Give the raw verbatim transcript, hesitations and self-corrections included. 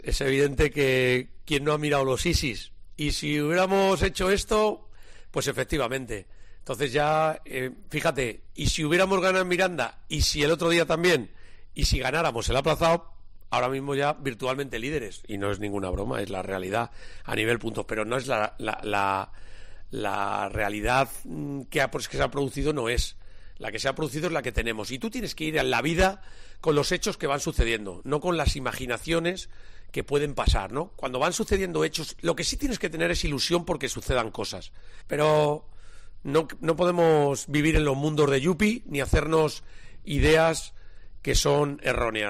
Es evidente que quien no ha mirado los ISIS, y si hubiéramos hecho esto, pues efectivamente. Entonces ya, eh, fíjate, y si hubiéramos ganado en Miranda, y si el otro día también, y si ganáramos el aplazado, ahora mismo ya virtualmente líderes, y no es ninguna broma, es la realidad a nivel puntos, pero no es la, la, la, la realidad que, ha, pues, que se ha producido, no es. La que se ha producido es la que tenemos, y tú tienes que ir en la vida con los hechos que van sucediendo, no con las imaginaciones que pueden pasar, ¿no? Cuando van sucediendo hechos, lo que sí tienes que tener es ilusión porque sucedan cosas, pero no, no podemos vivir en los mundos de Yupi ni hacernos ideas que son erróneas.